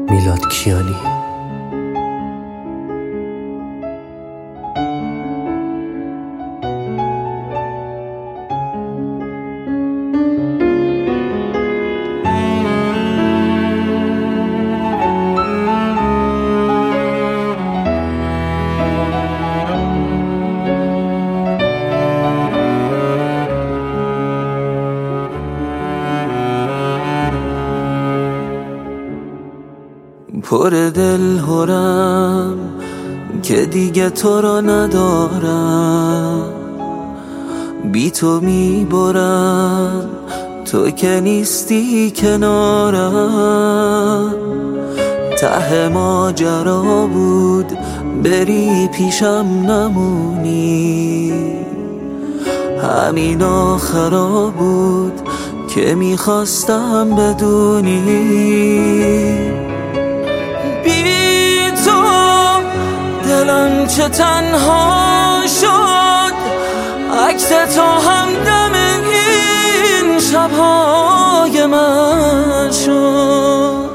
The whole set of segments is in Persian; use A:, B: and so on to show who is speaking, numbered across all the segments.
A: میلاد کیانی.
B: پر دل هرم که دیگه تو را ندارم، بی تو میبرم تو که نیستی کنارم. ته ماجرا بود بری پیشم نمونی، همین آخرا بود که میخواستم بدونی. دلم چه تنها شد، عکس تو همدم این شبهای من شد.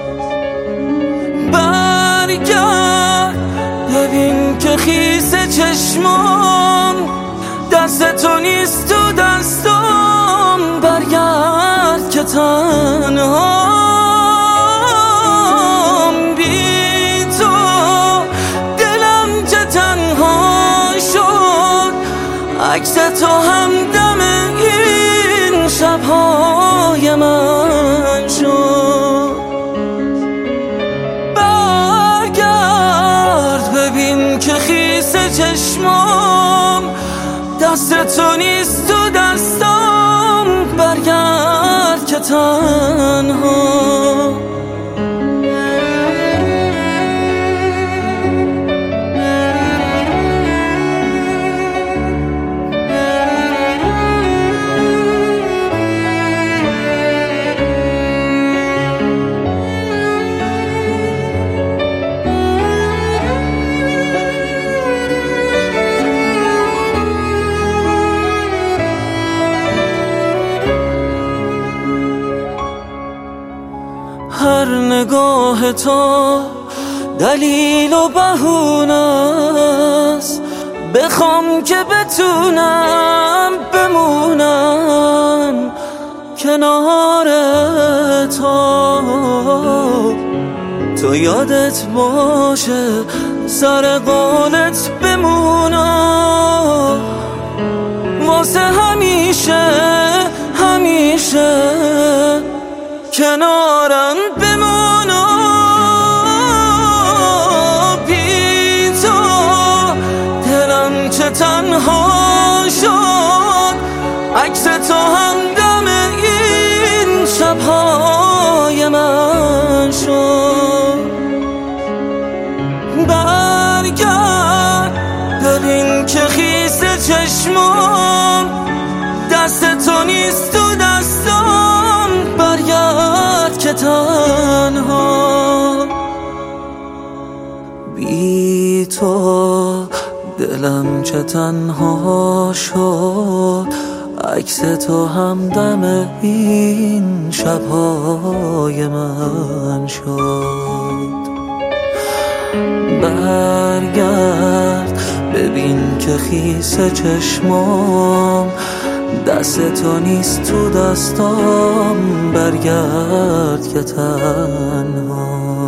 B: برگرد ببین که خیس چشمام، دست تو نیست تو دستام. برگرد که تنها عکس تو همدم این شبهای من شد. برگرد ببین که خیس چشمام، دست تو نیست تو دستام. برگرد که تنها هر نگاه تو دلیل و بهونه است، بخوام که بتونم بمونم کنار تو یادت باشه سر قولت بمونم. واسه همیشه کنارم بمونو. بی تو دلم چه تنها شد، عکس تو همدم این شبهای من شد. برگرد ببین که خیس چشمام، دست تو نیست تو دستام. برگرد که تنها بی تو دلم چه تنها شد، عکس تو همدم این شبهای من شد. برگرد ببین که خیس چشمام، دست تو نیست تو دستام. برگرد که تنها